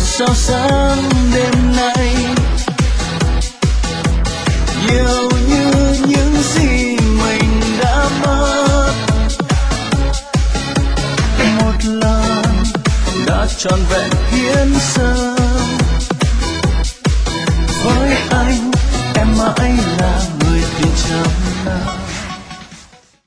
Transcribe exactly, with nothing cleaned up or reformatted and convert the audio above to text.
sao sáng đêm nay, nhiều như những gì mình đã mất. Một lần đã trọn vẹn hiến dâng với anh, em mãi là người tình trăm năm.